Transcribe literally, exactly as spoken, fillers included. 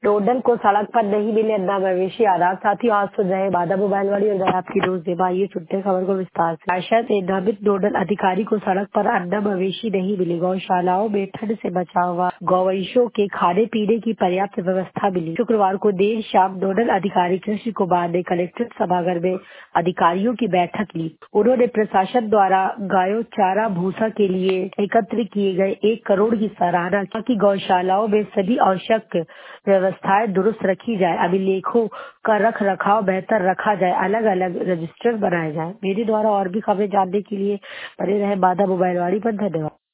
डोडल को सड़क पर नहीं मिले अन्ना मवेशी। आदाब साथियों, आज सुन रहे बादा मोबाइल वाली और मैं आपकी दोस्त देबा। ये सुनते हैं खबर को विस्तार से। शायद नामित डोडल अधिकारी को सड़क पर अन्ना मवेशी नहीं मिली। गौशालाओं में ठंड से बचा हुआ गौवंशों के खाने पीने की पर्याप्त व्यवस्था मिली। शुक्रवार को देर शाम डोडल अधिकारी कृष्ण कुमार ने कलेक्ट्रेट सभागार में अधिकारियों की बैठक ली। उन्होंने प्रशासन द्वारा गायों चारा भूसा के लिए एकत्र किए गए एक करोड़ की सराहना की। गौशालाओं में सभी आवश्यक व्यवस्थाएं दुरुस्त रखी जाए, अभिलेखों का रख रखाव बेहतर रखा जाए, अलग अलग रजिस्टर बनाए जाए। मेरे द्वारा और भी खबरें जानने के लिए बने रहे बादा मोबाइल वाली पर। धन्यवाद।